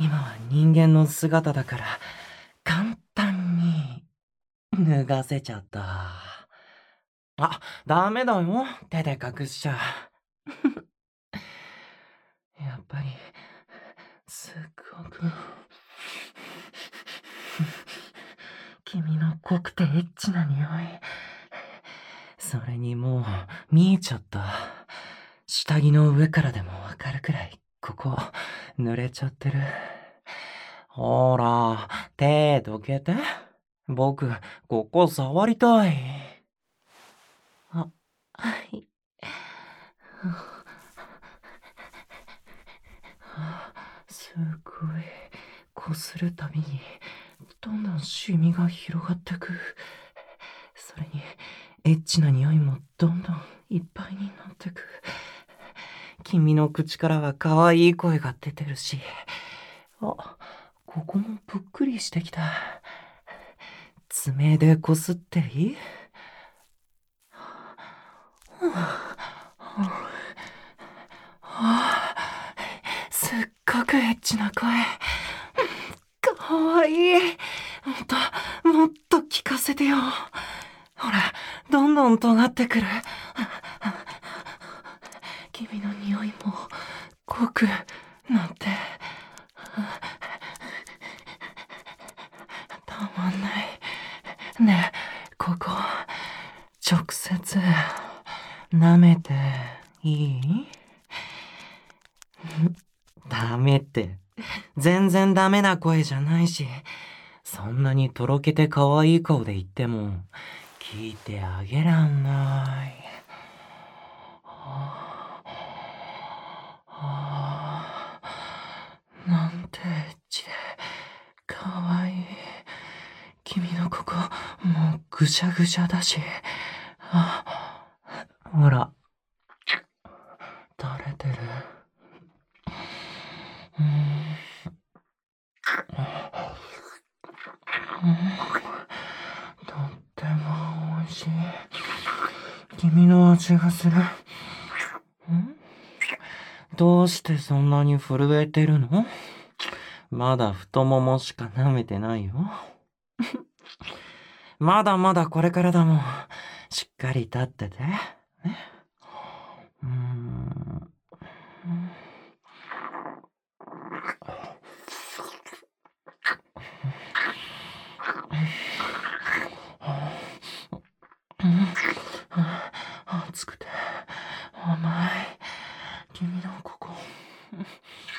今は人間の姿だから、簡単に脱がせちゃった。あ、ダメだよ。手で隠しちゃ。やっぱり、すっごく、君の濃くてエッチな匂い。それにもう、見えちゃった。下着の上からでもわかるくらい、ここ、濡れちゃってる。ほら、手どけて。僕、ここ触りたい。あ、はい。すごい。こするたびに、どんどんシミが広がってく。それに、エッチな匂いもどんどんいっぱいになってく。君の口からは可愛い声が出てるし。あ、ここもぷっくりしてきた。爪でこすっていい？すっごくエッチな声。かわいい。もっと聞かせてよ。ほら、どんどん尖ってくる。君の匂いも濃くなって。たまんない。ねえ、ここ、直接、舐めていい？ダメって。全然ダメな声じゃないし、そんなにとろけて可愛い顔で言っても、聞いてあげらんない。なんてエッチで、かわいい。君のここ、もうぐしゃぐしゃだし。ほら、垂れてる。とっても美味しい。君の味がする。どうしてそんなに震えてるの？まだ太ももしか舐めてないよ。まだまだこれからだもん。しっかり立ってて。ね。熱くて甘い。君のここ。